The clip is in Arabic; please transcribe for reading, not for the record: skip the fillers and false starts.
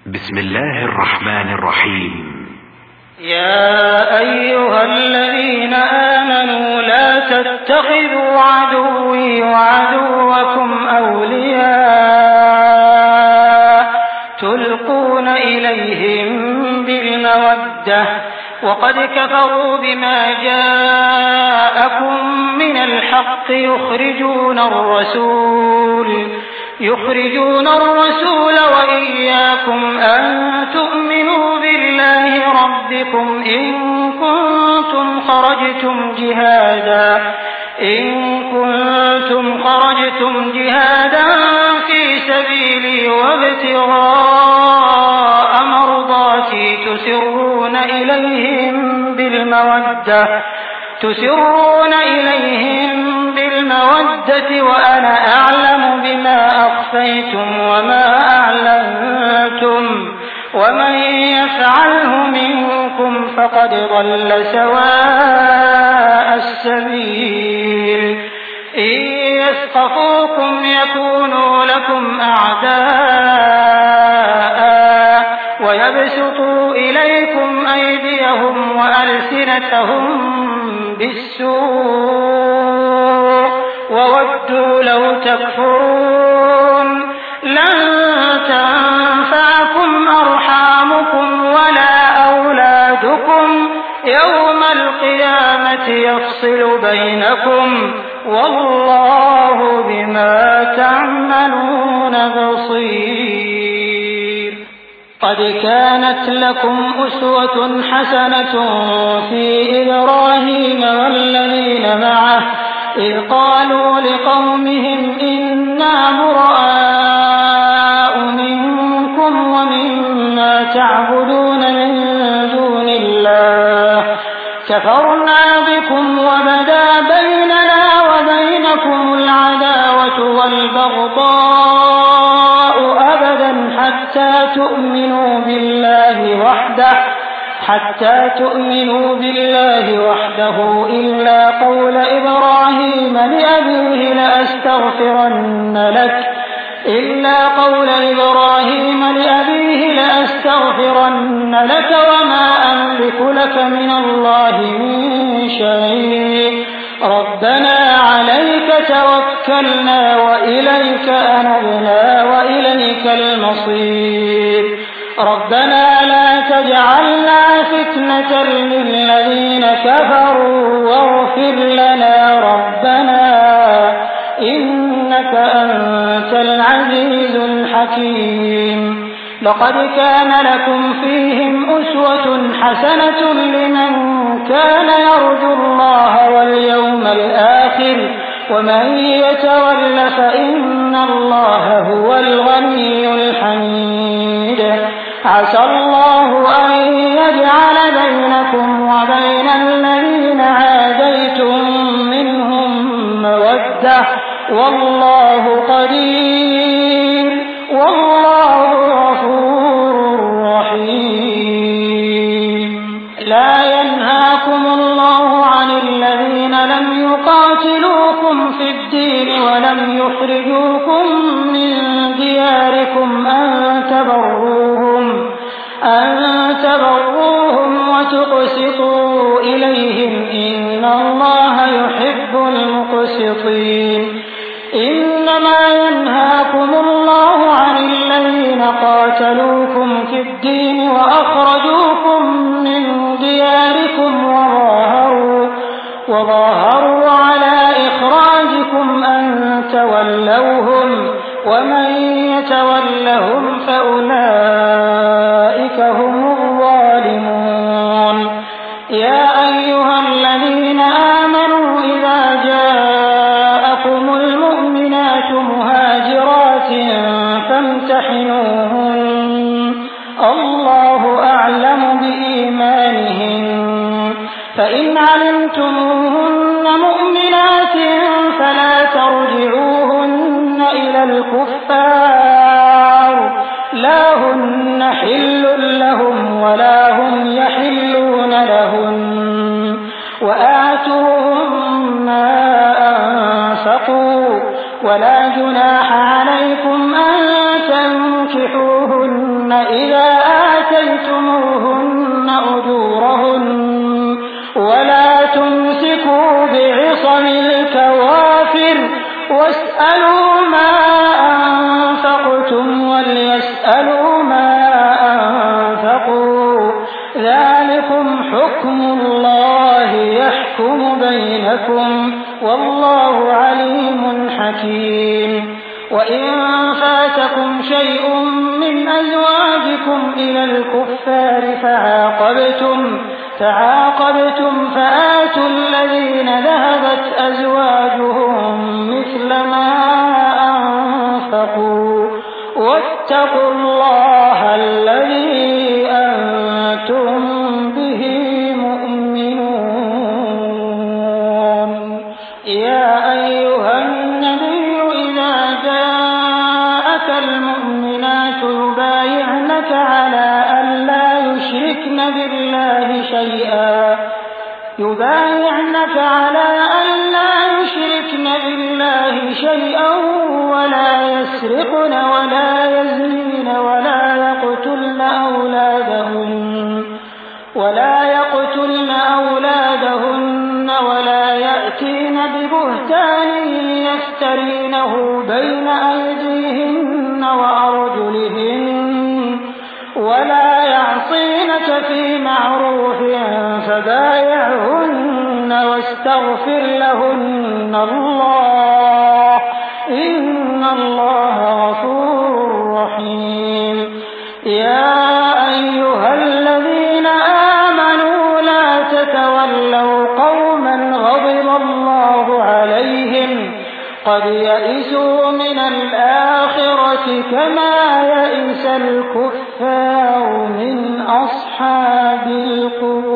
بسم الله الرحمن الرحيم. يا أيها الذين آمنوا لا تتخذوا عدوي وعدوكم أولياء تلقون إليهم بالمودة وقد كفروا بما جاءكم من الحق يخرجون الرسول وإياكم أن تؤمنوا بالله ربكم إن كنتم خرجتم جهادا في سبيلي وابتغاء مرضاتي تسرون إليهم بالمودة وأنا أعلم بما أخفيتم وما أعلنتم ومن يفعله منكم فقد ضل سواء السبيل. إن يثقفوكم يكونوا لكم أعداء ويبسطوا إليكم أيديهم وألسنتهم بالسوء وودوا لو تكفرون. لن تنفعكم أرحامكم ولا أولادكم يوم القيامة يفصل بينكم والله بما تعملون بصير. قد كانت لكم أسوة حسنة في إبراهيم والذين معه إذ قالوا لقومهم إنا براء منكم ومما تعبدون من دون الله كفرنا بكم وبدا بيننا وبينكم العداوة والبغضاء أبدا حتى تؤمنوا بالله وحده إلا قول إبراهيم لأبيه لأستغفرن لك وما أملك لك من الله من شيء ربنا عليك توكلنا وإليك أنبنا وإليك المصير. ربنا لا تجعلنا فتنة للذين كفروا واغفر لنا ربنا إنك أنت العزيز الحكيم. لقد كان لكم فيهم أسوة حسنة لمن كان يرجو الله واليوم الآخر ومن يتول فإن الله هو الغني الحميد. عسى الله أن يجعل بينكم وبين الذين عاديتم منهم مودة والله قدير والله غفور رحيم. لا ينهاكم الله عن الذين لم يقاتلوكم في الدين ولم يخرجوكم من دياركم أن تبروهم وتقسطوا إليهم إن الله يحب المقسطين. إنما ينهاكم الله عن الذين قاتلوكم في الدين وأخرجوكم من دياركم وظاهروا على إخراجكم أن تولوهم ومن يتولهم فأولئك هم الظالمون. يا أيها الذين آمنوا إذا جاءكم المؤمنات مهاجرات فامتحنوهن الله أعلم بإيمانهن فإن علمتموهن مؤمنات فلا ترجعوهن إلى الكفار لا هن حل لهم ولا هم يحلون لهن وآتوهم ما أنفقوا ولا جناح عليكم أن تنكحوهن إذا آتيتموهن أجورهن ولا تمسكوا بعصم الكوافر واسألوا ما أنفقتم وليسألوا ما أنفقوا ذلكم حكم الله يحكم بينكم والله عليم حكيم. وإن فاتكم شيء من أزواجكم إلى الكفار فعاقبتم فآتوا الذين ذهبت أزواجهم مثل ما أنفقوا واتقوا الله الذي أنتم به مؤمنون. يا أيها النبي إذا جاءك المؤمنات يبايعنك على أن لا يشركن بالله شيئا ولا يسرقن ولا يزنين ولا يقتلن أولادهن ولا يأتين ببهتان يفترينه بين أيديهن وأرجلهن ولا يعصينك في معروف فبايعهن واستغفر لهن الله إن الله غفور رحيم. يا أيها الذين آمنوا لا تتولوا قوما غضب الله عليهم قد يئسوا من الآخرة كما يئس الكفار من أصحاب القبور.